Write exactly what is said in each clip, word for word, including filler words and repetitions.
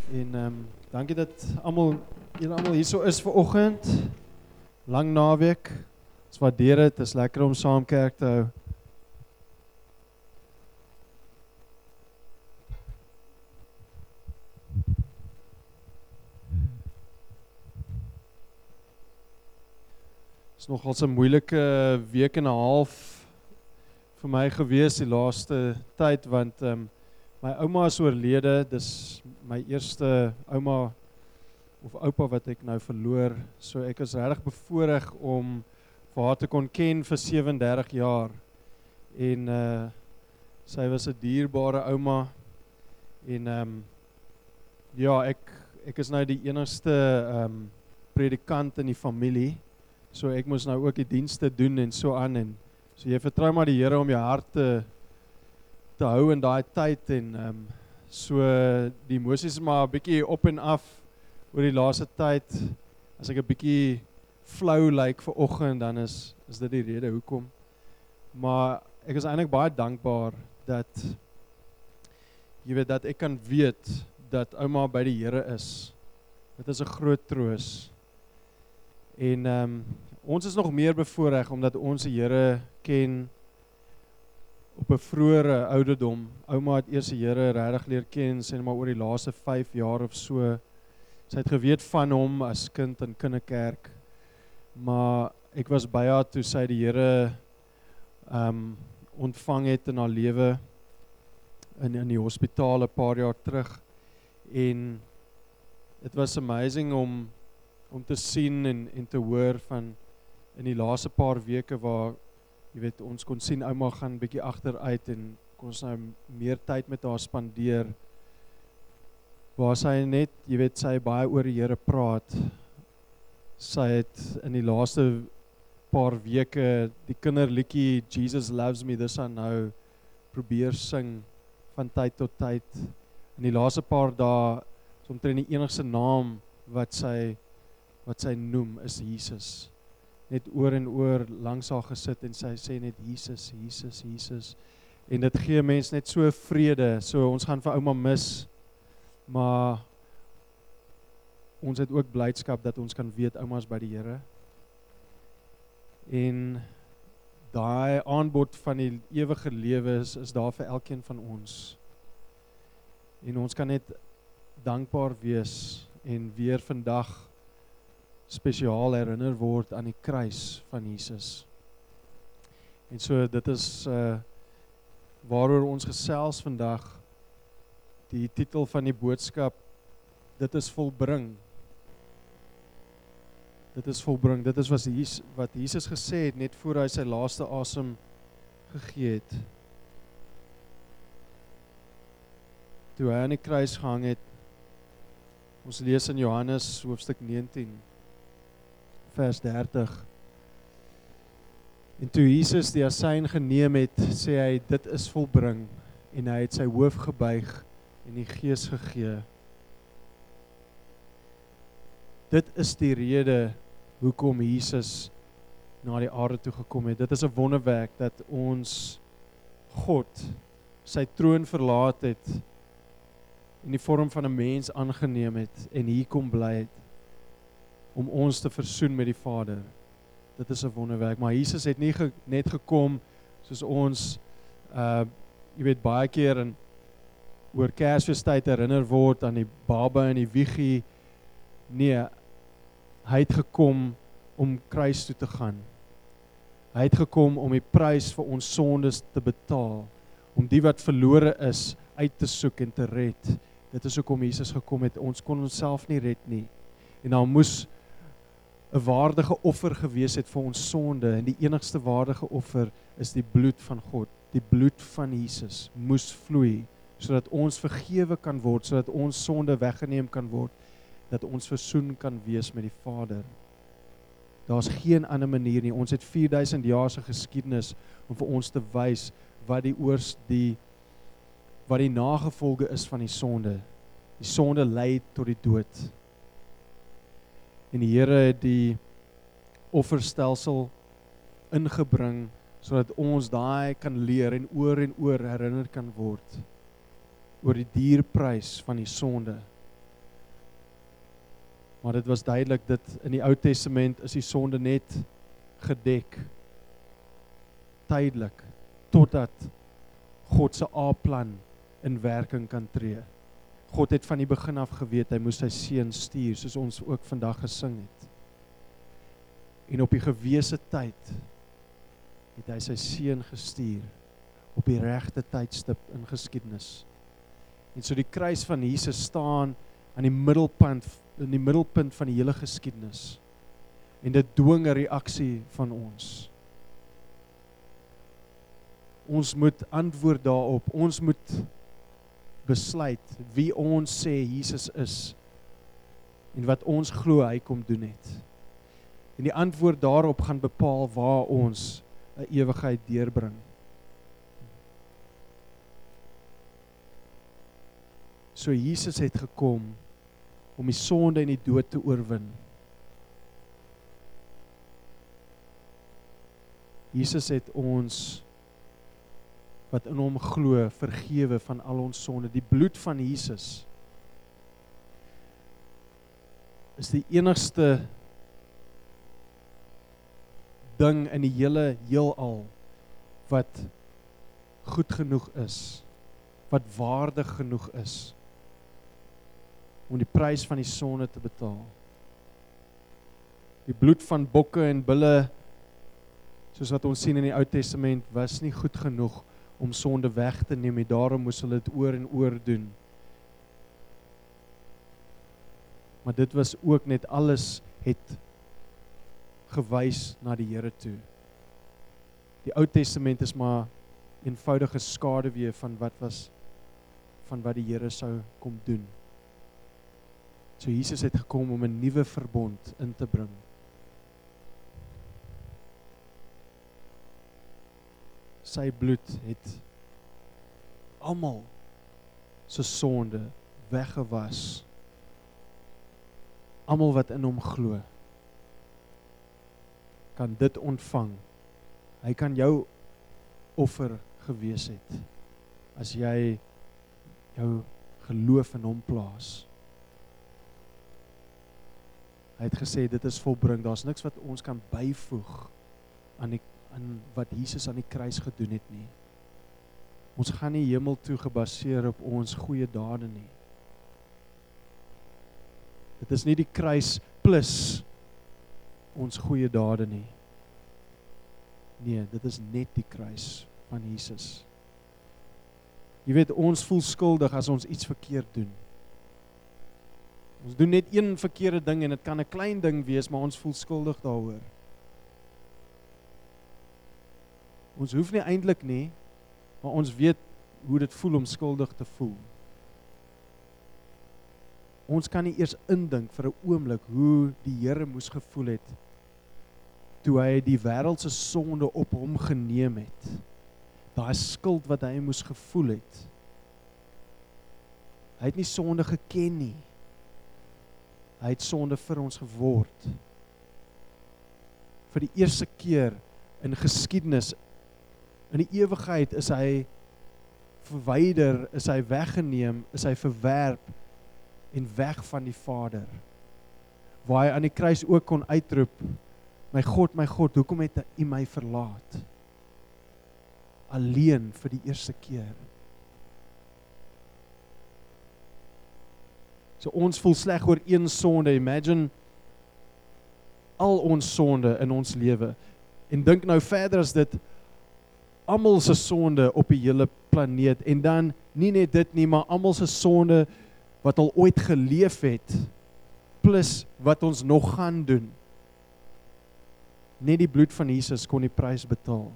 En ehm um, dankie dat almal julle almal hier so is vir oggend. Lang naweek. Ons waardeer dit. Dit is lekker om saam kerk te hou. Dit is nogal 'n moeilike week en 'n half vir my gewees die laaste tyd want ehm um, my ouma is oorlede. Dis my eerste ouma of oupa wat ek nou verloor. So ek is regtig bevoorreg om vir haar te kon ken vir sewe en dertig jaar. En uh sy was 'n dierbare ouma. En ehm um, ja, ek ek is nou die enigste ehm um, predikant in die familie. So ek moes nou ook die dienste doen en so aan en so jy vertrou maar die Here om jou hart te te hou in daai tyd en ehm um, so die emosies maar 'n bietjie op en af oor die laaste tyd. As ek 'n bietjie flou lyk like vir oggend, dan is is dit die rede hoekom. Maar ek is eintlik baie dankbaar dat jy weet dat ek kan weet dat ouma by die Here is. Dit is 'n groot troos. En ehm um, ons is nog meer bevoorreg omdat ons die Here ken op 'n vroeëre ouderdom. Ouma het eers die Here regtig leer ken sê maar oor die laaste vyf jaar of so. Sy het geweet van hom as kind in kinderkerk. Maar ek was by haar toe sy die Here ehm um, ontvang het in haar lewe in in die hospitaal 'n paar jaar terug. En it was amazing om om te sien en en te hoor van in die laaste paar weke waar jy weet ons kon sien ouma gaan bietjie agteruit en kon ons nou meer tyd met haar spandeer. Waar sy net, jy weet, sy baie oor die Here praat. Sy het in die laaste paar weke die kinderliedjie Jesus Loves Me, dis aan nou probeer sing van tyd tot tyd. In die laaste paar dae, is omtrent die enigste naam wat sy wat sy noem is Jesus. Net oor en oor langs haar gesit en sy sê net Jesus, Jesus, Jesus. En dit gee mense net so vrede. So ons gaan vir ouma mis. Maar ons het ook blydskap dat ons kan weet ouma's by die Here. En daai aanbod van die ewige lewe is, is daar vir elkeen van ons. En ons kan net dankbaar wees en weer vandag spesiaal herinner word aan die kruis van Jesus. En so dit is uh, waaroor ons gesels vandag. Die titel van die boodskap, dit is volbring. Dit is volbring. Dit is wat Jesus, wat Jesus gesê het net voor hy sy laaste asem gegee het. Toe hy aan die kruis gehang het, ons lees in Johannes hoofstuk negentien, vers dertig. En toe Jesus die asyn geneem het, sê hy, dit is volbring. En hy het sy hoof gebuig en die Gees gegee. Dit is die rede hoekom Jesus na die aarde toe gekom het. Dit is 'n wonderwerk dat ons God sy troon verlaat het in die vorm van 'n mens aangeneem het en hier kom bly het om ons te versoen met die Vader. Dit is 'n wonderwerk, maar Jesus het nie ge, net gekom soos ons uh jy weet baie keer in oor Kersfeestyd herinner word aan die baba in die wiegie. Nee, hy het gekom om kruis toe te gaan. Hy het gekom om die prys vir ons sondes te betaal, om die wat verlore is uit te soek en te red. Dit is hoekom Jesus gekom het. Ons kon onsself nie red nie. En daar moes 'n waardige offer gewees het vir ons sonde, en die enigste waardige offer is die bloed van God. Die bloed van Jesus moes vloei, sodat ons vergewe kan word, sodat ons sonde weggeneem kan word, dat ons versoen kan wees met die Vader. Daar's geen ander manier nie. Ons het vier duisend jaar se geskiedenis om vir ons te wys wat die oors die wat die nagevolge is van die sonde. Die sonde lei tot die dood. En die Here het die offerstelsel ingebring sodat ons daai kan leer en oor en oor herinner kan word oor die dierprys van die sonde. Maar dit was duidelik dat in die Ou Testament is die sonde net gedek, tydelik, totdat God se A-plan in werking kan tree. God het van die begin af geweet, hy moes sy seun stuur, soos ons ook vandag gesing het. En op die gewese tyd, het hy sy seun gestuur, op die regte tydstip in geskiedenis. En so die kruis van Jesus staan aan die middelpunt, in die middelpunt van die hele geskiedenis. En dit dwing 'n reaksie van ons. Ons moet antwoord daarop, ons moet besluit wie ons sê Jesus is en wat ons glo hy kom doen het. En die antwoord daarop gaan bepaal waar ons 'n ewigheid deurbring. So Jesus het gekom om die sonde en die dood te oorwin. Jesus het ons wat in hom glo vergewe van al ons sonde. Die bloed van Jesus is die enigste ding in die hele heelal wat goed genoeg is, wat waardig genoeg is om die prys van die sonde te betaal. Die bloed van bokke en bulle, soos wat ons sien in die Ou Testament, was nie goed genoeg om sonde weg te neem, en daarom moes hulle dit oor en oor doen. Maar dit was ook net alles het gewys na die Here toe. Die Ou Testament is maar eenvoudige skaduwee van wat was, van wat die Here sou kom doen. So Jesus het gekom om 'n nuwe verbond in te bring. Sy bloed het almal se sonde weggewas. Almal wat in hom glo, kan dit ontvang. Hy kan jou offer gewees het, as jy jou geloof in hom plaas. Hy het gesê, dit is volbring, daar's niks wat ons kan byvoeg aan, die, aan wat Jesus aan die kruis gedoen het nie. Ons gaan nie hemel toe gebaseer op ons goeie dade nie. Dit is nie die kruis plus ons goeie dade nie. Nee, dit is net die kruis van Jesus. Jy weet, ons voel skuldig as ons iets verkeerd doen. Ons doen net een verkeerde ding en dit kan 'n klein ding wees, maar ons voel skuldig daaroor. Ons hoef nie eintlik nie, maar ons weet hoe dit voel om skuldig te voel. Ons kan nie eers indink vir 'n oomblik hoe die Here moes gevoel het toe hy die wêreld se sonde op hom geneem het. Daai skuld wat hy moes gevoel het. Hy het nie sonde geken nie. Hy het sonde vir ons geword. Vir die eerste keer in geskiedenis, in die ewigheid is hy verwyder, is hy weggeneem, is hy verwerp en weg van die Vader. Waar hy aan die kruis ook kon uitroep, my God, my God, hoekom het U my verlaat? Alleen vir die eerste keer. So ons voel sleg oor een sonde, imagine al ons sonde in ons lewe. En dink nou verder as dit, almal se sonde op die hele planeet, en dan nie net dit nie, maar almal se sonde wat al ooit geleef het, plus wat ons nog gaan doen. Net die bloed van Jesus kon die prys betaal.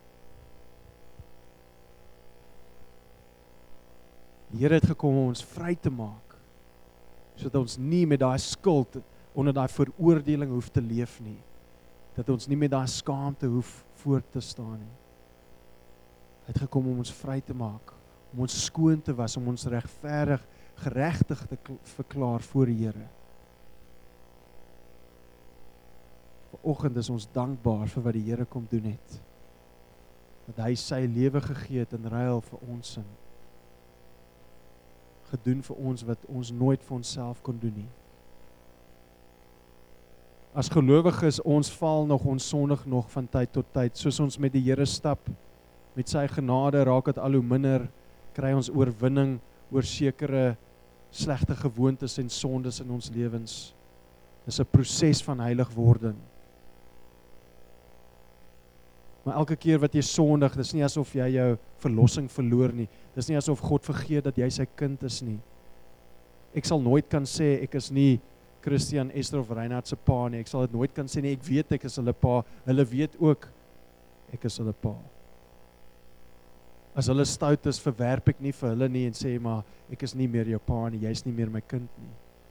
Die Here het gekom om ons vry te maak, sodat ons nie met daai skuld onder daai veroordeling hoef te leef nie. Dat ons nie met daai skaamte hoef voor te staan nie. Hy het gekom om ons vry te maak, om ons skoon te was, om ons regverdig, geregtig te verklaar voor die Here. Vanoggend is ons dankbaar vir wat die Here kom doen het. Dat hy sy lewe gegee het in ruil vir ons sin. Gedoen vir ons wat ons nooit vir onsself kon doen nie. As gelowiges, ons val nog, ons sondig nog van tyd tot tyd, soos ons met die Here stap, met sy genade raak dit al hoe minder, kry ons oorwinning oor sekere slegte gewoontes en sondes in ons lewens. Dis 'n proses van heilig wording. Maar elke keer wat jy sondig, dis nie asof jy jou verlossing verloor nie. Dis nie asof God vergeet dat jy sy kind is nie. Ek sal nooit kan sê ek is nie Christian, Esther of Reinhard se pa nie. Ek sal dit nooit kan sê nie. Ek weet ek is hulle pa. Hulle weet ook ek is hulle pa. As hulle stout is, verwerp ek nie vir hulle nie en sê maar ek is nie meer jou pa nie, jy is nie meer my kind nie.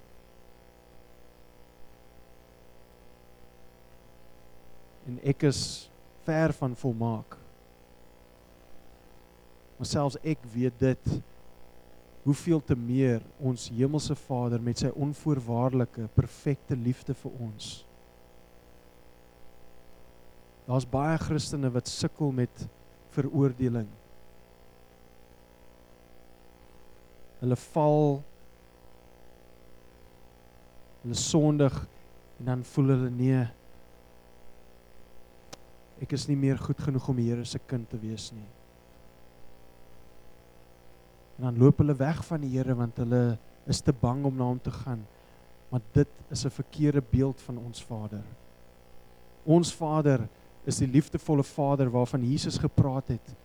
En ek is ver van volmaak. Maar selfs ek weet dit, hoeveel te meer ons hemelse Vader met sy onvoorwaardelike, perfekte liefde vir ons. Daar's baie Christene wat sukkel met veroordeling. Hulle val, hulle sondig, en dan voel hulle nee, ek is nie meer goed genoeg om die Here se kind te wees nie. En dan loop hulle weg van die Here, want hulle is te bang om na hom te gaan. Maar dit is 'n verkeerde beeld van ons Vader. Ons Vader is die liefdevolle Vader waarvan Jesus gepraat het.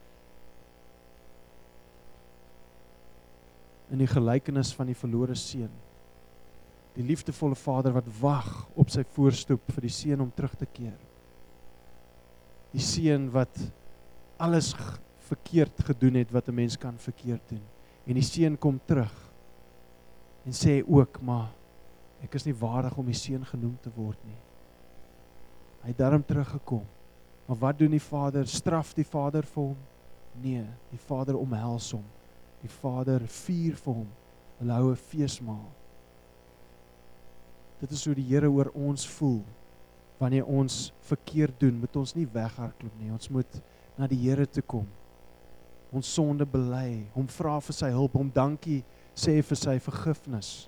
In die gelykenis van die verlore seun. Die liefdevolle Vader wat wag op sy voorstoep vir die seun om terug te keer. Die seun wat alles verkeerd gedoen het wat 'n mens kan verkeerd doen. En die seun kom terug en sê ook, maar ek is nie waardig om die seun genoem te word nie. Hy het daarom teruggekom. Maar wat doen die Vader? Straf die Vader vir hom? Nee, die Vader omhels hom. Die Vader vier vir hom. Hulle hou 'n feesmaal. Dit is hoe die Here oor ons voel. Wanneer ons verkeerd doen, moet ons nie weghardloop nie. Ons moet na die Here toe kom. Ons sonde bely, hom vra vir sy hulp, hom dankie sê vir sy vergifnis.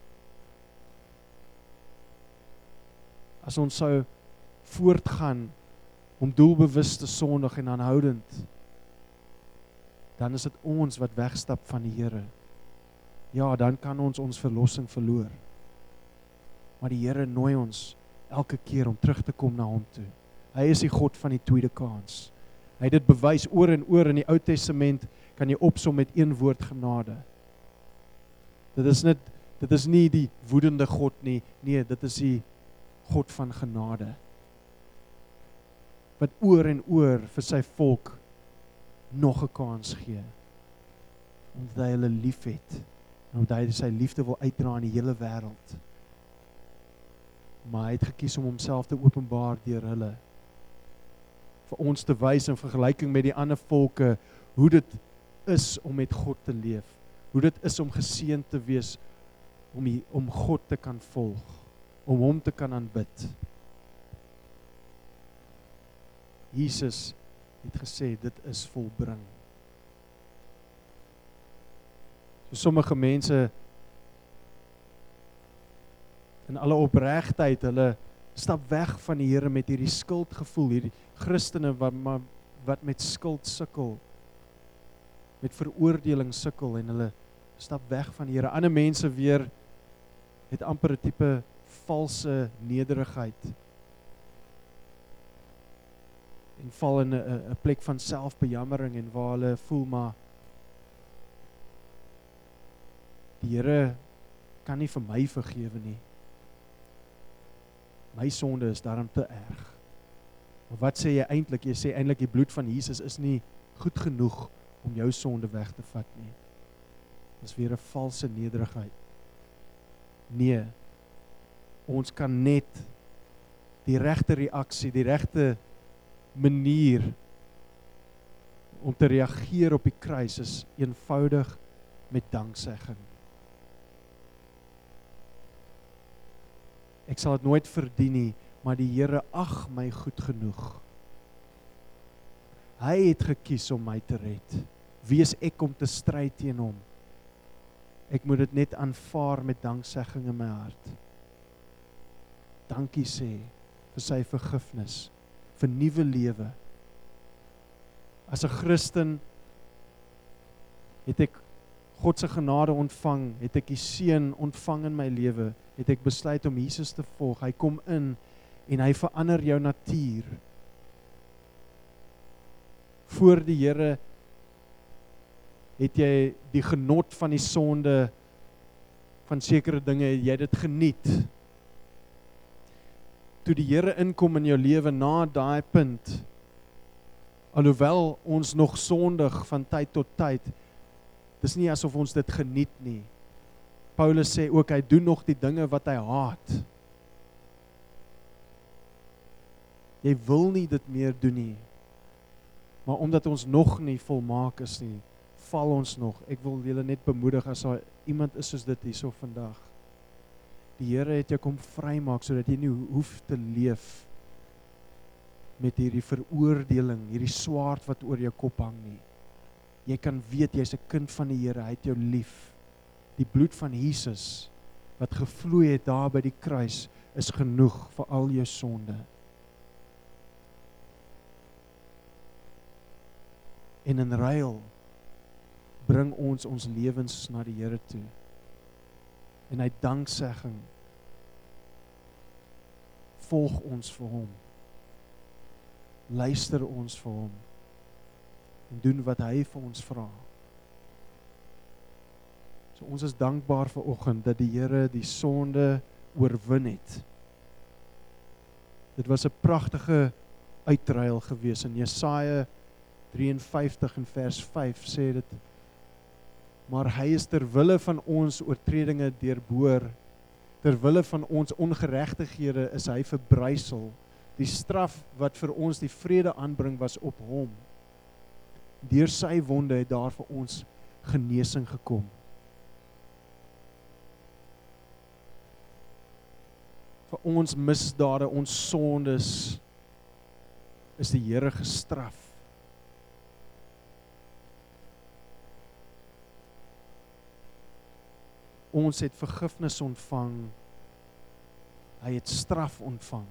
As ons sou voortgaan om doelbewus te sondig en aanhoudend, dan is dit ons wat wegstap van die Here. Ja, dan kan ons ons verlossing verloor. Maar die Here nooi ons elke keer om terug te kom na hom toe. Hy is die God van die tweede kans. Hy het dit bewys oor en oor in die Ou Testament, kan jy opsom met een woord: genade. Dit is net, dit is nie die woedende God nie, nee, dit is die God van genade. Wat oor en oor vir sy volk nog 'n kans gee. Omdat hy hulle lief het, en omdat hy sy liefde wil uitdra in die hele wêreld. Maar hy het gekies om homself te openbaar deur hulle. Vir ons te wys in vergelyking met die ander volke, hoe dit is om met God te leef. Hoe dit is om geseënd te wees, om, die, om God te kan volg, om hom te kan aanbid. Jesus het gesê, dit is volbring. So sommige mense, in alle opregtheid, hulle stap weg van die Here met hierdie skuldgevoel, hierdie Christene wat, wat met skuld sukkel, met veroordeling sukkel, en hulle stap weg van die Here. Ander mense weer het amper 'n tipe valse nederigheid en val in 'n 'n plek van selfbejammering en waar hulle voel maar die Here kan nie vir my vergewe nie. My sonde is daarom te erg. Maar wat sê jy eintlik? Jy sê eintlik die bloed van Jesus is nie goed genoeg om jou sonde weg te vat nie. Dis weer 'n valse nederigheid. Nee, ons kan net die regte reaksie, die regte manier om te reageer op die kruis is eenvoudig met danksegging. Ek sal dit nooit verdien nie, maar die Here ag my goed genoeg. Hy het gekies om my te red. Wie is ek om te stry teen hom? Ek moet dit net aanvaar met danksegging in my hart. dankie sê vir sy vergifnis, vir nuwe lewe. As 'n Christen het ek God se genade ontvang, het ek die seën ontvang in my lewe, het ek besluit om Jesus te volg. Hy kom in en hy verander jou natuur. Voor die Here het jy die genot van die sonde, van sekere dinge, het jy dit geniet. Toe die Here inkom in jou lewe na daai punt, alhoewel ons nog sondig van tyd tot tyd, dis nie asof ons dit geniet nie. Paulus sê ook, hy doen nog die dinge wat hy haat. Jy wil nie dit meer doen nie. Maar omdat ons nog nie volmaak is nie, val ons nog. Ek wil julle net bemoedig, as daar iemand is soos dit hierso vandag. Die Here het jou kom vrymaak, sodat jy nie hoef te leef met hierdie veroordeling, hierdie swaard wat oor jou kop hang nie. Jy kan weet, jy's 'n kind van die Here, hy het jou lief. Die bloed van Jesus, wat gevloei het daar by die kruis, is genoeg vir al jou sonde. En in ruil, bring ons ons lewens na die Here toe. En hy danksegging, volg ons vir hom. Luister ons vir hom. En doen wat hy vir ons vra. So ons is dankbaar vir oggend dat die Here die sonde oorwin het. Dit was 'n pragtige uitruil gewees. In Jesaja drieënvyftig en vers vyf sê dit, maar hy is ter wille van ons oortredinge deurboor, ter wille van ons ongeregtighede is hy verbrysel. Die straf wat vir ons die vrede aanbring was op hom. Deur sy wonde het daar vir ons genesing gekom. Vir ons misdade, ons sondes, is die Here gestraf. Ons het vergifnis ontvang, hy het straf ontvang.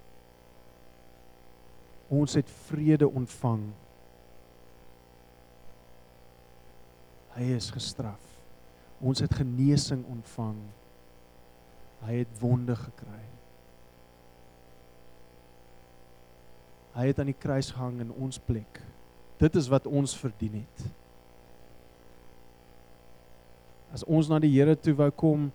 Ons het vrede ontvang, hy is gestraf. Ons het genesing ontvang, hy het wonde gekry. Hy het aan die kruis gehang in ons plek. Dit is wat ons verdien het. As ons na die Here toe wou kom,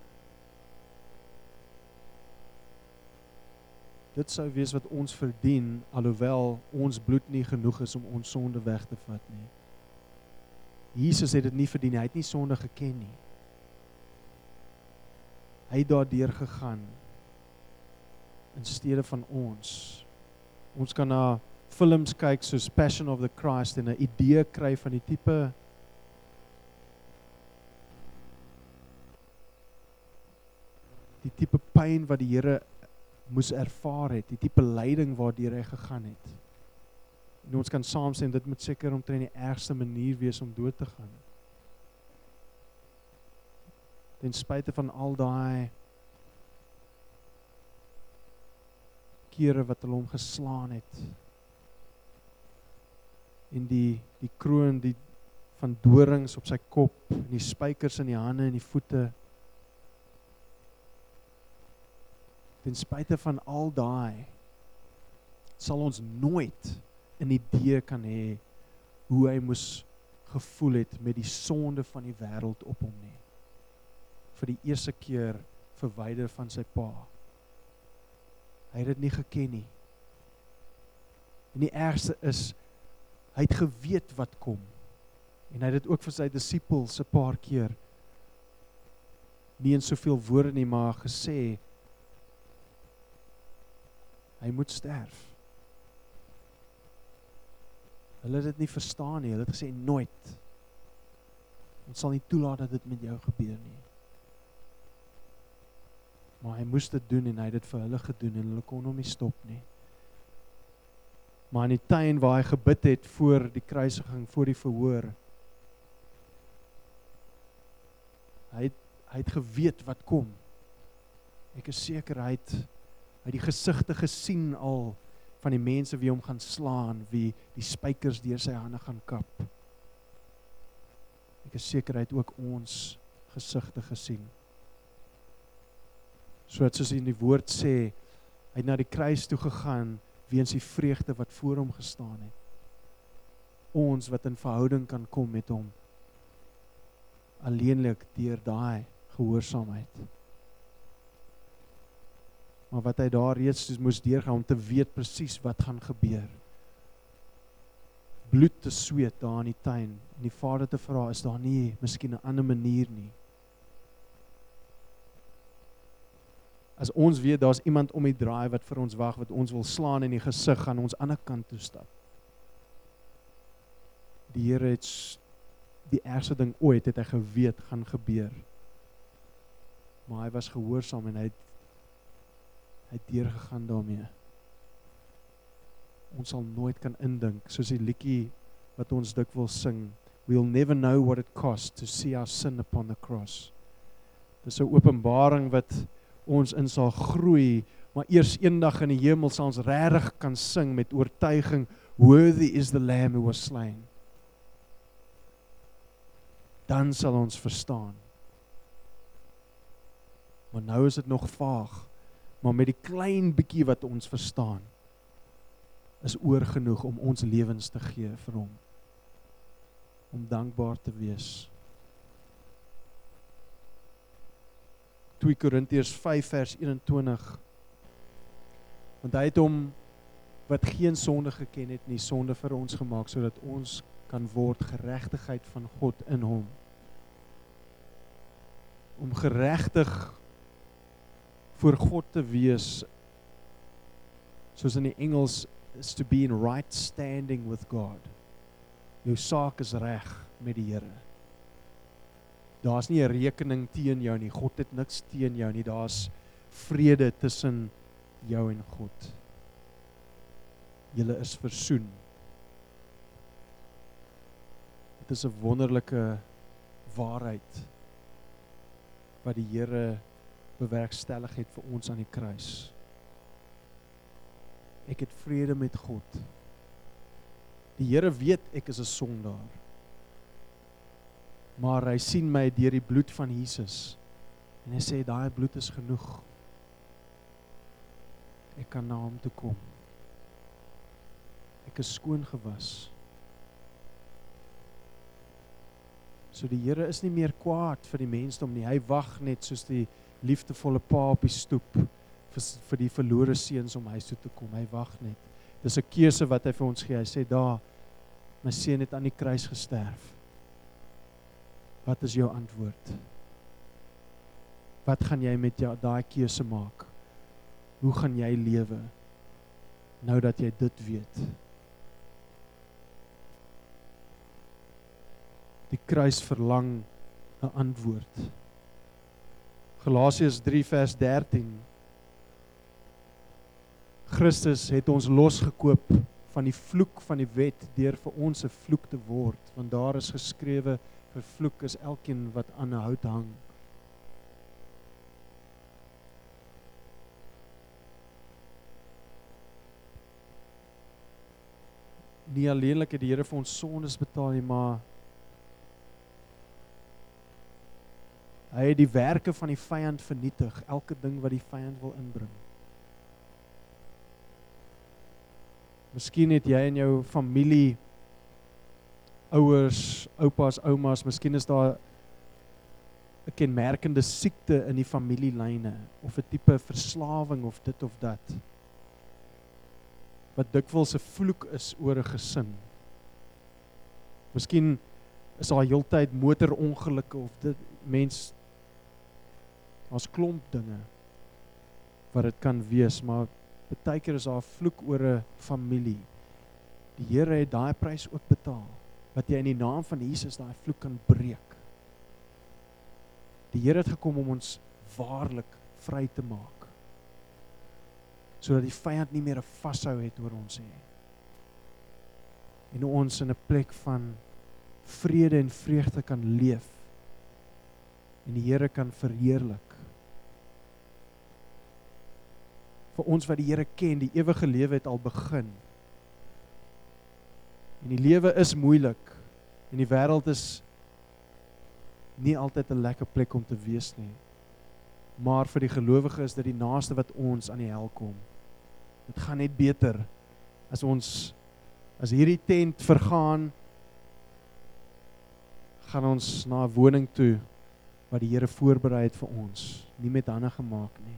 dit sou wees wat ons verdien, alhoewel ons bloed nie genoeg is om ons sonde weg te vat nie. Jesus het dit nie verdien, hy het nie sonde geken nie. Hy het daardeur gegaan, in steede van ons. Ons kan na films kyk soos Passion of the Christ en 'n idee kry van die tipe die tipe pyn wat die Here moes ervaar het, die tipe lyding waardeur hy gegaan het. En ons kan saam sê, dit moet seker omtrent die ergste manier wees om dood te gaan. Ten spyte van al daai kere wat hulle hom geslaan het, en die, die kroon die, van dorings op sy kop, en die spykers in die hande en die voete, ten spyte van al daai, sal ons nooit 'n idee kan hê hoe hy moes gevoel het met die sonde van die wêreld op hom nie. Vir die eerste keer verwyder van sy pa. Hy het dit nie geken nie. En die ergste is, hy het geweet wat kom. En hy het dit ook vir sy disippels 'n paar keer, nie in soveel woorde nie, maar gesê, hy moet sterf. Hulle het dit nie verstaan nie, hulle het gesê, nooit. Ons sal nie toelaat dat dit met jou gebeur nie. Maar hy moes dit doen en hy het dit vir hulle gedoen en hulle kon hom nie stop nie. Maar in die tuin waar hy gebid het voor die kruisiging, voor die verhoor, hy het, hy het geweet wat kom. Ek is seker hy het Hy het die gesigte gesien al van die mense wie hom gaan slaan, wie die spykers deur sy hande gaan kap. Ek is seker hy het ook ons gesigte gesien. Sodat soos in die woord sê, hy het na die kruis toe gegaan, weens die vreugde wat voor hom gestaan het. Ons wat in verhouding kan kom met hom, alleenlik deur daai gehoorsaamheid. Maar wat hy daar reeds moes deurgaan om te weet presies wat gaan gebeur. Bloed te sweet daar in die tuin, en die Vader te vra, is daar nie miskien 'n ander manier nie. As ons weet, daar's iemand om die draai wat vir ons wag, wat ons wil slaan in die gesig, gaan ons ander kant toe stap. Die Here het die ergste ding ooit, het hy geweet, gaan gebeur. Maar hy was gehoorsaam en hy het, hy het deurgegaan daarmee. Ons sal nooit kan indink, soos die liedjie wat ons dikwels sing, we'll never know what it costs to see our sin upon the cross. Dis 'n openbaring wat ons in sal groei, maar eers eendag in die hemel sal ons regtig kan sing met oortuiging, worthy is the lamb who was slain. Dan sal ons verstaan. Maar nou is dit nog vaag, maar met die klein bietjie wat ons verstaan, is oor genoeg om ons lewens te gee vir hom. Om dankbaar te wees. twee Korintiërs vyf vers eenentwintig. Want hy het hom wat geen sonde geken het nie, sonde vir ons gemaak, sodat ons kan word geregtigheid van God in hom. Om geregtig voor God te wees, soos in die Engels, is to be in right standing with God. Jou saak is reg met die Here. Daar's nie 'n rekening teen jou nie, God het niks teen jou nie, daar's vrede tussen jou en God. Julle is versoen. Dit is 'n wonderlike waarheid wat die Here bewerkstellig het vir ons aan die kruis. Ek het vrede met God. Die Here weet ek is 'n sondaar. Maar hy sien my deur die bloed van Jesus. En hy sê, daai bloed is genoeg. Ek kan na hom toe kom. Ek is skoon gewas. So die Here is nie meer kwaad vir die mensdom nie. Hy wag net soos die liefdevolle pa op die stoep vir, vir die verlore seuns om huis toe te kom. Hy wag net. Dis 'n keuse wat hy vir ons gee. Hy sê, daar, my seun het aan die kruis gesterf. Wat is jou antwoord? Wat gaan jy met jou daai keuse maak? Hoe gaan jy lewe? Nou dat jy dit weet. Die kruis verlang 'n antwoord. Galasiërs drie vers dertien. Christus het ons losgekoop van die vloek van die wet deur vir ons 'n vloek te word, want daar is geskrewe, vervloek is elkeen wat aan 'n hout hang. Nie alleenlik het die Here vir ons sondes betaal nie, maar hy het die werke van die vyand vernietig, elke ding wat die vyand wil inbring. Miskien het jy in jou familie, ouers, oupas, oumas, miskien is daar 'n kenmerkende siekte in die familielyne, of 'n tipe verslawing, of dit of dat, wat dikwels 'n vloek is oor 'n gesin. Miskien is daar heeltyd motorongelukke, of dit, mens, daar's klomp dinge, wat dit kan wees, maar baie keer is daar 'n vloek oor 'n familie. Die Here het daai prys ook betaal, wat jy in die naam van Jesus daai vloek kan breek. Die Here het gekom om ons waarlik vry te maak, sodat die vyand nie meer 'n vashou het oor ons hê. En ons in 'n plek van vrede en vreugde kan leef, en die Here kan verheerlik. vir ons wat die Here ken, die ewige lewe het al begin. En die lewe is moeilik, en die wêreld is nie altyd 'n lekker plek om te wees nie. Maar vir die gelowige is dit die naaste wat ons aan die hel kom. Dit gaan net beter as ons, as hierdie tent vergaan, gaan ons na 'n woning toe wat die Here voorberei het vir ons, nie met hande gemaak nie.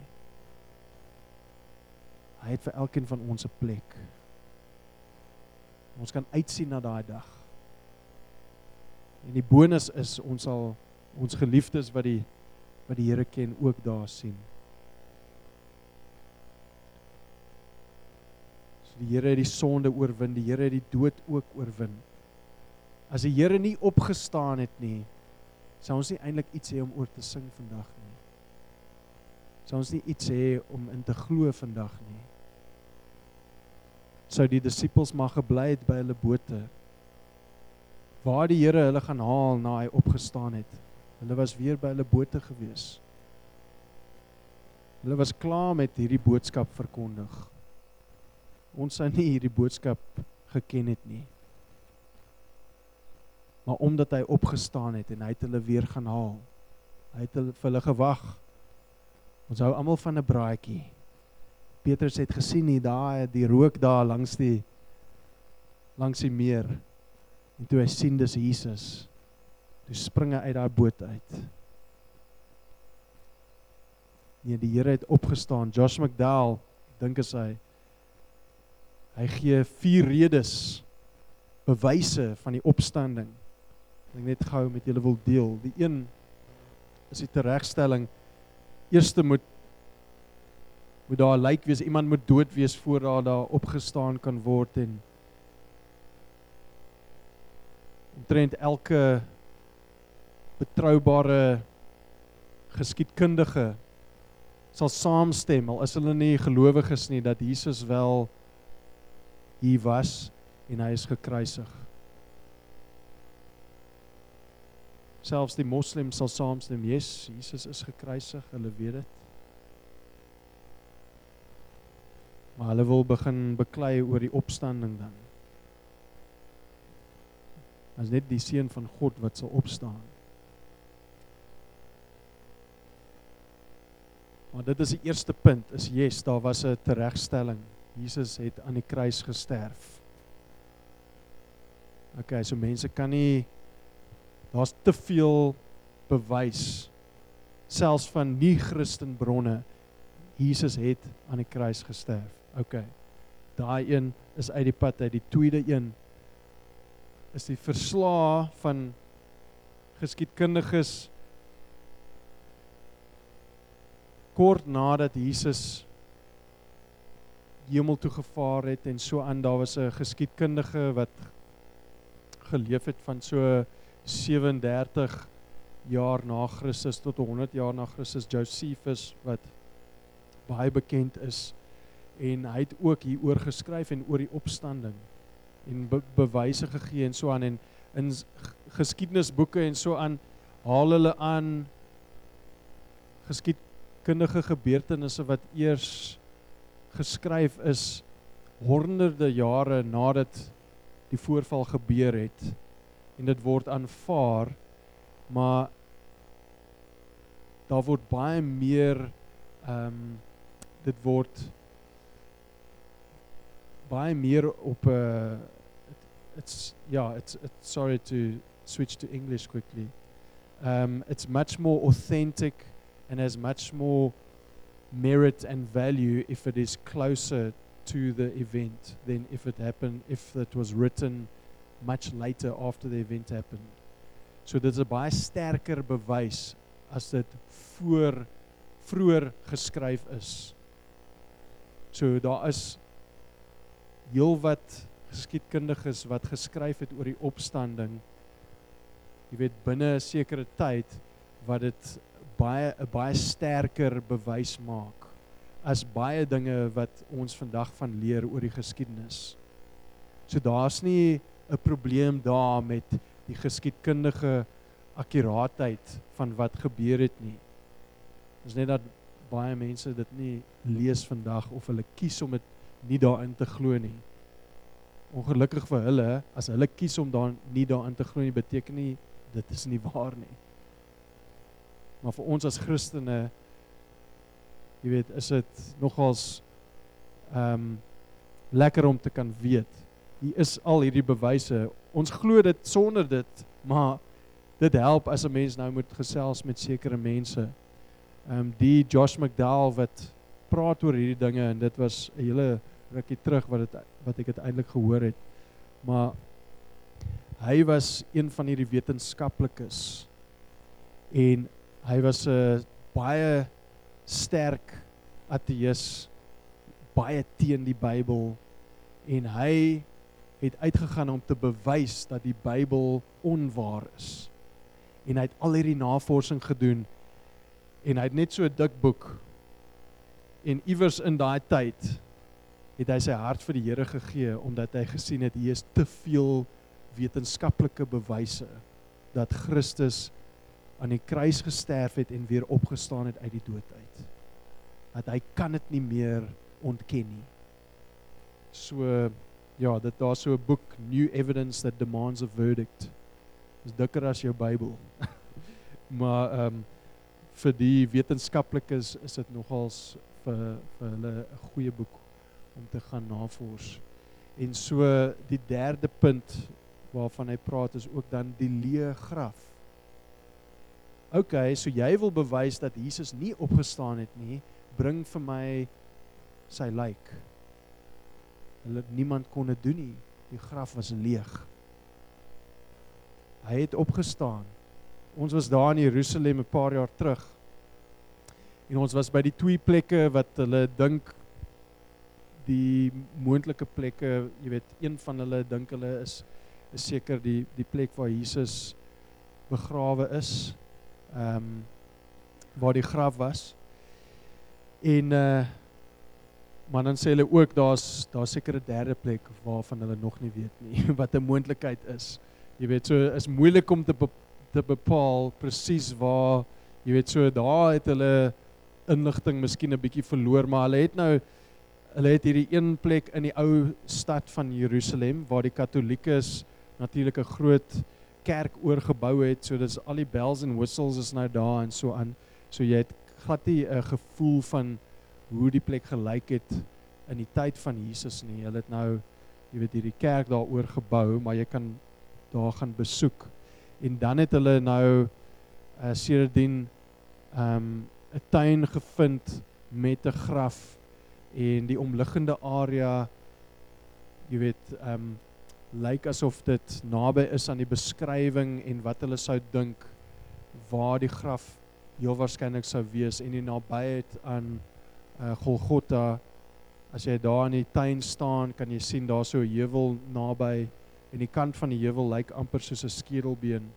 Hy het vir elkeen van ons 'n plek. Ons kan uitsien na daai dag. En die bonus is, ons sal ons geliefdes wat die, wat die Here ken ook daar sien. So die Here het die sonde oorwin, die Here het die dood ook oorwin. As die Here nie opgestaan het nie, sou ons nie eintlik iets hê om oor te sing vandag nie. Sou ons nie iets hê om in te glo vandag nie. Sou die disippels maar gebly het by hulle bote, waar die Here hulle gaan haal na hy opgestaan het. Hulle was weer by hulle bote gewees. Hulle was klaar met hierdie boodskap verkondig. Ons sou nie hierdie boodskap geken het nie. Maar omdat hy opgestaan het en hy het hulle weer gaan haal, hy het hulle, vir hulle gewag. Ons hou almal van 'n braaitjie. Petrus het gesien nie, daar die rook daar langs die langs die meer. En toe hy sien dis Jesus, toe spring hy uit daai boot uit. Nee, die Here het opgestaan. Josh McDowell, dink as hy, hy gee vier redes, bewyse van die opstanding. Ek net gou met julle wil deel. Die een is die teregstelling. Eerste moet moet daar lyk wees, iemand moet dood wees voor daar daar opgestaan kan word, en omtrent elke betroubare geskiedkundige sal saamstem, al is hulle nie gelowiges nie, dat Jesus wel hier was en hy is gekruisig. Selfs die moslims sal saamstem, yes, Jesus is gekruisig, hulle weet dit. Maar hulle wil begin beklei oor die opstanding dan. As net die seun van God wat sal opstaan. Maar dit is die eerste punt, is yes, daar was 'n teregstelling. Jesus het aan die kruis gesterf. Okay, so mense kan nie, daar's te veel bewys, selfs van nie-Christen bronne, Jesus het aan die kruis gesterf. Okay, daai een is uit die pad uit. Die tweede een is die verslae van geskiedkundiges kort nadat Jesus hemel toe gevaar het en so aan. Daar was 'n geskiedkundige wat geleef het van so sewendertig jaar na Christus tot honderd jaar na Christus, Josephus, wat baie bekend is, en hy het ook hier oor geskryf en oor die opstanding en be bewyse gegee en so aan, en in geskiedenisboeke en so aan haal hulle aan geskiedkundige gebeurtenisse wat eers geskryf is honderde jare nadat die voorval gebeur het, en dit word aanvaar, maar daar word baie meer um, dit word baie meer op 'n uh, it's yeah it's, it's sorry to switch to English quickly. Um, it's much more authentic and has much more merit and value if it is closer to the event than if it happened if it was written much later after the event happened. So dit is 'n baie sterker bewys as dit voor vroeër geskryf is. So daar is heel wat geskiedkundiges wat geskryf het oor die opstanding, jy weet, binne 'n sekere tyd, wat dit baie 'n baie sterker bewys maak as baie dinge wat ons vandag van leer oor die geskiedenis. So daar's nie 'n probleem daar met die geskiedkundige akkuraatheid van wat gebeur het nie. Dit is net dat baie mense dit nie lees vandag of hulle kies om dit nie daarin te glo nie. Ongelukkig vir hulle, as hulle kies om daar nie daarin te glo nie, beteken nie dit is nie waar nie. Maar vir ons as Christene, jy weet, is dit nogals um, lekker om te kan weet. Hier is al hierdie bewyse. Ons glo dit sonder dit, maar dit help as 'n mens nou moet gesels met sekere mense. Um, die Josh McDowell wat praat oor hierdie dinge, en dit was 'n hele rukkie terug wat, het, wat ek uiteindelik gehoor het. Maar hy was een van hierdie wetenskaplikes en hy was 'n baie sterk ateïs, baie teen die Bybel, en hy het uitgegaan om te bewys dat die Bybel onwaar is. En hy het al hierdie navorsing gedoen, en hy het net so 'n dik boek, en iewers in daai tyd het hy sy hart vir die Here gegee, omdat hy gesien het, hier is te veel wetenskaplike bewyse, dat Christus aan die kruis gesterf het en weer opgestaan het uit die dood uit. Dat hy kan dit nie meer ontken nie. So, ja, dit daar so 'n boek, New Evidence That Demands a Verdict. Is dikker as jou Bybel. maar um, vir die wetenskaplikes is dit nogals vir, vir hulle 'n goeie boek om te gaan navors. En so die derde punt waarvan hy praat is ook dan die leë graf. Ok, so jy wil bewys dat Jesus nie opgestaan het nie, bring vir my sy lijk. Hulle, niemand kon dit doen nie, die graf was leeg. Hy het opgestaan. Ons was daar in Jerusalem 'n paar jaar terug, en ons was by die twee plekke wat hulle dink die moontlike plekke, jy weet, een van hulle dink hulle is, is seker die, die plek waar Jesus begrawe is, um, waar die graf was. En, uh, maar dan sê hulle ook, daar's daar seker 'n derde plek waarvan hulle nog nie weet nie, wat 'n moontlikheid is. Jy weet, so is moeilik om te, be, te bepaal presies waar, jy weet, so daar het hulle inligting miskien 'n bietjie verloor, maar hulle het nou Hulle het hierdie een plek in die ou stad van Jerusalem, waar die Katoliekes natuurlik 'n groot kerk oorgebou het, so dis al die bells en whistles is nou daar en so aan. So jy het glad nie 'n gevoel van hoe die plek gelyk het in die tyd van Jesus nie. Hulle het nou, jy weet, hierdie kerk daar oorgebou, maar jy kan daar gaan besoek. En dan het hulle nou uh, sedertdien um, 'n tuin gevind met 'n graf, en die omliggende area, jy weet, um, lyk asof dit naby is aan die beskrywing en wat hulle sou dink waar die graf heel waarskynlik sou wees, en die nabyheid aan uh, Golgotha. As jy daar in die tuin staan, kan jy sien daar so 'n heuwel naby, en die kant van die heuwel lyk amper soos 'n skedelbeen.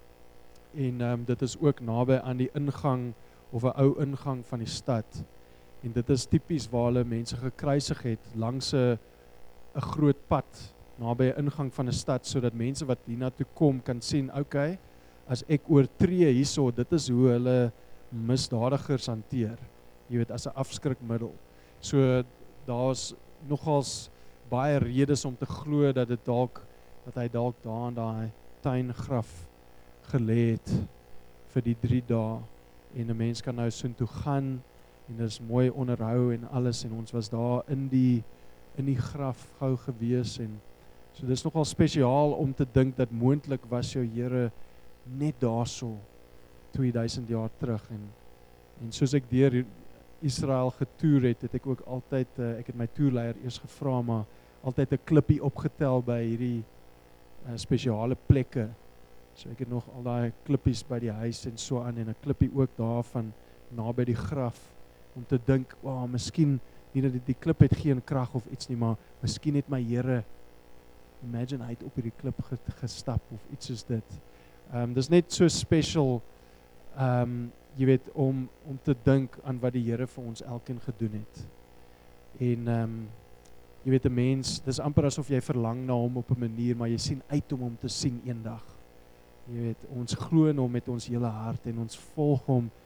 En um, dit is ook naby aan die ingang of 'n ou ingang van die stad. En dit is tipies waar hulle mense gekruisig het, langs 'n 'n groot pad, naby 'n ingang van 'n stad, sodat mense wat hiernatoe kom kan sien, okay, as ek oortree hierso, dit is hoe hulle misdadigers hanteer. Jy weet, as 'n afskrikmiddel. So daar's nogals baie redes om te glo dat dit dalk dat hy dalk daar in daai tuingraf gelê het vir die drie dae. En 'n mens kan nou soontoe gaan, en dit is mooi onderhou en alles, en ons was daar in die in die graf gou gewees, en so dis nogal spesiaal om te dink dat moontlik was jou Here net daarso twee duisend jaar terug. En en soos ek deur Israel getoer het, het ek ook altyd uh, ek het my toerleier eers gevra, maar altyd 'n klippie opgetel by hierdie uh, spesiale plekke. So ek het nog al daai klippies by die huis en so aan, en 'n klippie ook daarvan naby die graf, om te dink, wow, miskien nie dat die, die klip het geen krag of iets nie, maar miskien het my Here, imagine hy het op hierdie klip gestap of iets soos dit. Um, dis net so special, um, jy weet, om, om te dink aan wat die Here vir ons elkeen gedoen het. En um, jy weet, 'n mens, dis amper asof jy verlang na hom op 'n manier, maar jy sien uit om hom te sien eendag. Jy weet, ons glo in hom met ons hele hart, en ons volg hom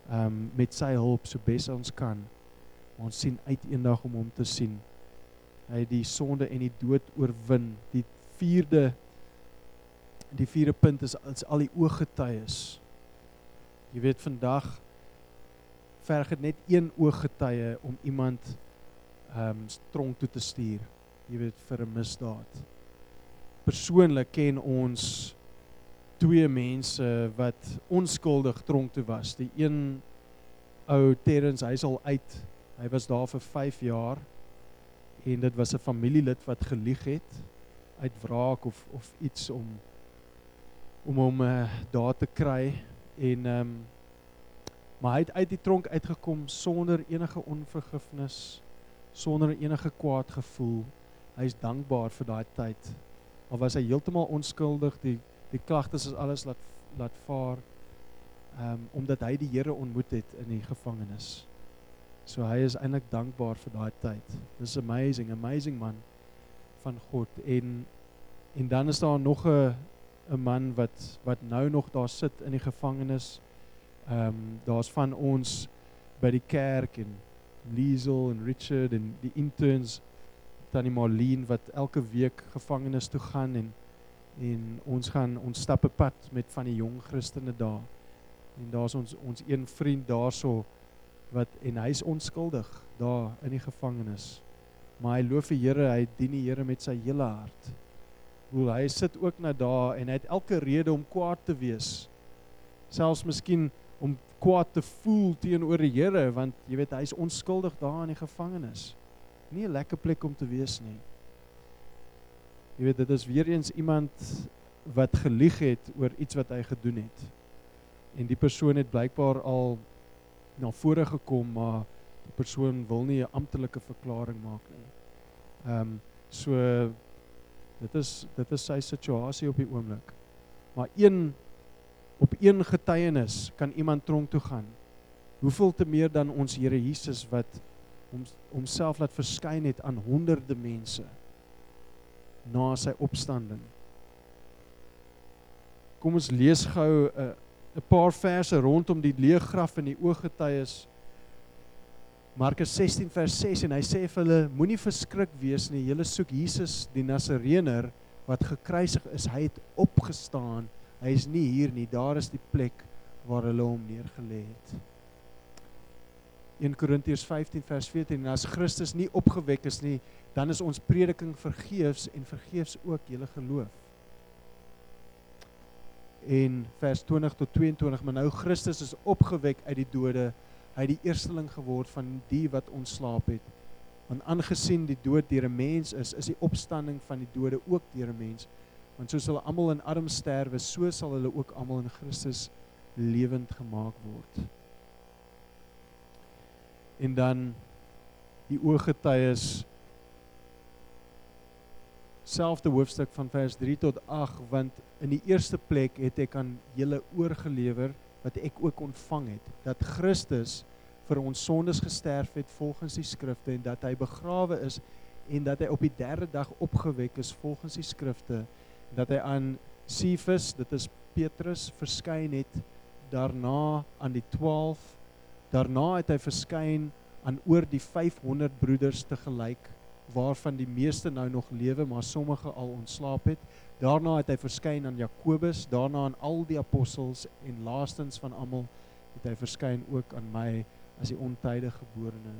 um, met sy hulp so bes ons kan. Maar ons sien uit eendag om hom te sien. Hy het die sonde en die dood oorwin. Die vierde die vierde punt is, is al die ooggetuies. Jy weet, vandag verg het net een ooggetuie om iemand um, tronk toe te stuur. Jy weet, vir 'n misdaad. Persoonlik ken ons twee mense wat onskuldig tronk toe was. Die een ou Terrence, hy is al uit. Hy was daar vir vyf jaar en dit was 'n familielid wat gelieg het uit wraak of of iets om om hom uh, daar te kry en um, maar hy het uit die tronk uitgekom sonder enige onvergifnis, sonder enige kwaad gevoel. Hy is dankbaar vir daai tyd. Al was hy heeltemal onskuldig, die die klagtes is alles laat laat vaar, um, omdat hy die Here ontmoet het in die gevangenis. So hy is eintlik dankbaar vir daai tyd. Dis amazing, amazing man van God. En en dan is daar nog 'n 'n man wat wat nou nog daar sit in die gevangenis. Ehm um, daar's van ons by die kerk en Liesel en Richard en die interns, Tannie Marlene wat elke week gevangenis toe gaan en en ons gaan ons stap 'n pad met van die jong Christene daar. En daar's ons ons een vriend daarso wat en hy's onskuldig daar in die gevangenis. Maar hy loof die Here, hy dien die Here met sy hele hart. Hoe hy sit ook na daar en hy het elke rede om kwaad te wees. Selfs miskien om kwaad te voel teenoor die Here, want jy weet hy's onskuldig daar in die gevangenis. Nie 'n lekker plek om te wees nie. Jy weet, dit is weer eens iemand wat gelieg het oor iets wat hy gedoen het. En die persoon het blykbaar al na vore gekom, maar die persoon wil nie 'n amptelike verklaring maak nie. Ehm um, so dit is dit is sy situasie op die oomblik. Maar een op een getuienis kan iemand tronk toe gaan. Hoeveel te meer dan ons Here Jesus wat hom homself laat verskyn het aan honderde mense na sy opstanding. Kom ons lees gou 'n uh, 'n paar verse rondom die leë graf en die ooggetuies. Markus sestien vers ses en hy sê vir hulle, moenie verskrik wees nie, julle soek Jesus die Nasareëner wat gekruisig is, hy het opgestaan, hy is nie hier nie, daar is die plek waar hulle hom neergelê het. Eerste Korintiërs vyftien vers veertien, en as Christus nie opgewek is nie, dan is ons prediking vergeefs en vergeefs ook julle geloof. En vers twintig tot tweeëntwintig, maar nou Christus is opgewek uit die dode, hy het die eersteling geword van die wat ontslaap het. Want aangesien die dood deur 'n mens is, is die opstanding van die dode ook deur 'n mens. Want soos hulle almal in Adam sterwe, so sal hulle ook almal in Christus lewend gemaak word. En dan die ooggetuies, selfde hoofstuk van vers drie tot agt, want in die eerste plek het ek aan julle oorgelewer, wat ek ook ontvang het, dat Christus vir ons sondes gesterf het volgens die skrifte, en dat hy begrawe is, en dat hy op die derde dag opgewek is volgens die skrifte, en dat hy aan Cephas, dit is Petrus, verskyn het, daarna aan die twaalf, daarna het hy verskyn aan oor die vyfhonderd broeders tegelyk, waarvan die meeste nou nog lewe, maar sommige al ontslaap het. Daarna het hy verskyn aan Jakobus, daarna aan al die apostels, en laastens van almal het hy verskyn ook aan my as die ontydige geborene.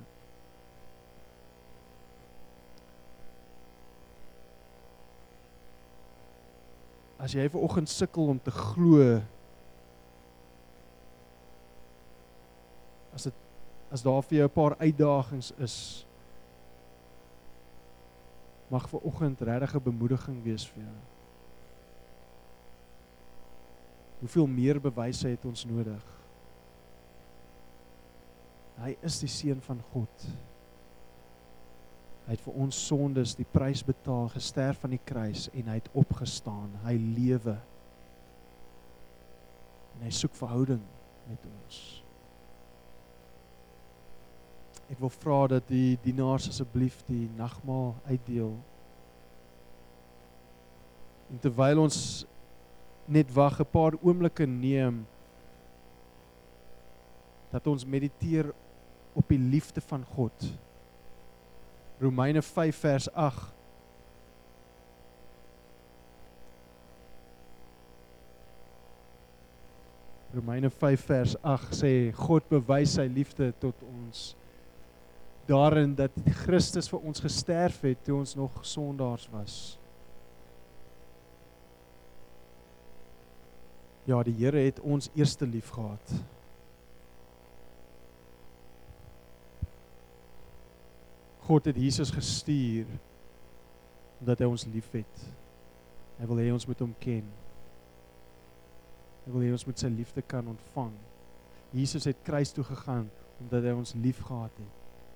As jy vanoggend sukkel om te glo, as dit as daar vir jou 'n paar uitdagings is, mag vanoggend regtig 'n bemoediging wees vir jou. Hoeveel meer bewyse het ons nodig? Hy is die Seun van God. Hy het vir ons sondes die prys betaal, gesterf aan die kruis, en hy het opgestaan. Hy lewe. En hy soek verhouding met ons. Ek wil vra dat die dienaars asseblief die nagmaal uitdeel. En terwyl ons net wag, 'n paar oomblikke neem dat ons mediteer op die liefde van God. Romeine vyf vers agt. Romeine vyf vers agt sê, God bewys sy liefde tot ons daarin dat Christus vir ons gesterf het toe ons nog sondaars was. Ja, die Here het ons eerste lief gehad. God het Jesus gestuur omdat hy ons lief het. Hy wil hê ons moet hom ken. Hy wil hê ons moet sy liefde kan ontvang. Jesus het kruis toe gegaan omdat hy ons lief gehad het.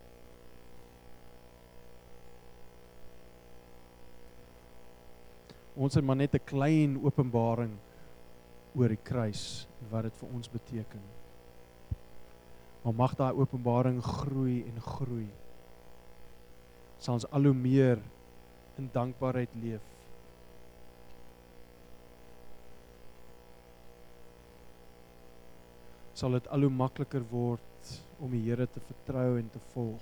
Ons het maar net 'n klein openbaring oor die kruis en wat dit vir ons beteken. Maar mag daai openbaring groei en groei. Sal ons al hoe meer in dankbaarheid leef. Sal dit al hoe makliker word om die Here te vertrou en te volg.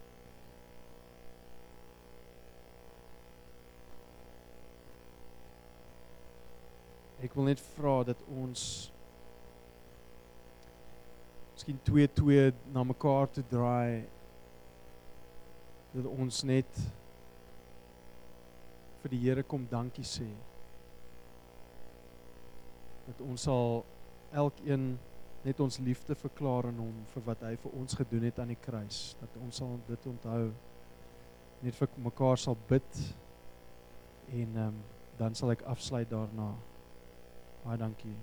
Ek wil net vra dat ons miskien twee twee na mekaar te draai, dat ons net vir die Here kom dankie sê. Dat ons sal elkeen net ons liefde verklaar aan hom vir wat hy vir ons gedoen het aan die kruis. Dat ons sal dit onthou, net vir mekaar sal bid en um, dan sal ek afsluit daarna. Baie dankie.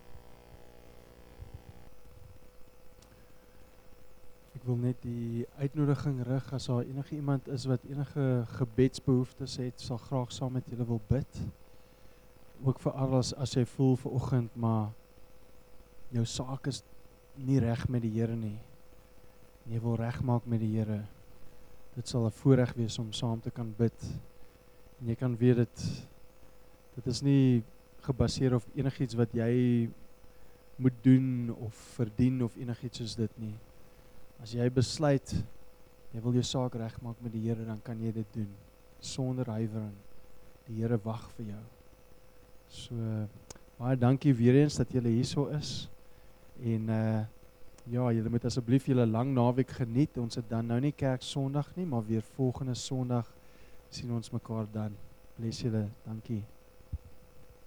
Ek wil net die uitnodiging rig, as daar enige iemand is wat enige gebedsbehoeftes het, sal graag saam met julle wil bid. Ook vir alles as jy voel vanoggend, maar jou saak is nie reg met die Here nie. En jy wil regmaak met die Here. Dit sal 'n voorreg wees om saam te kan bid. En jy kan weet dit, dit is nie gebaseer op enigiets wat jy moet doen of verdien of enigiets soos dit nie. As jy besluit, jy wil jou saak regmaak met die Here, dan kan jy dit doen, sonder huiwering. Die Here wag vir jou. So, baie dankie weer eens dat julle hierso is. En uh, ja, julle moet asseblief julle lang naweek geniet. Ons het dan nou nie kerk Sondag nie, maar weer volgende Sondag sien ons mekaar dan. Bless julle, dankie.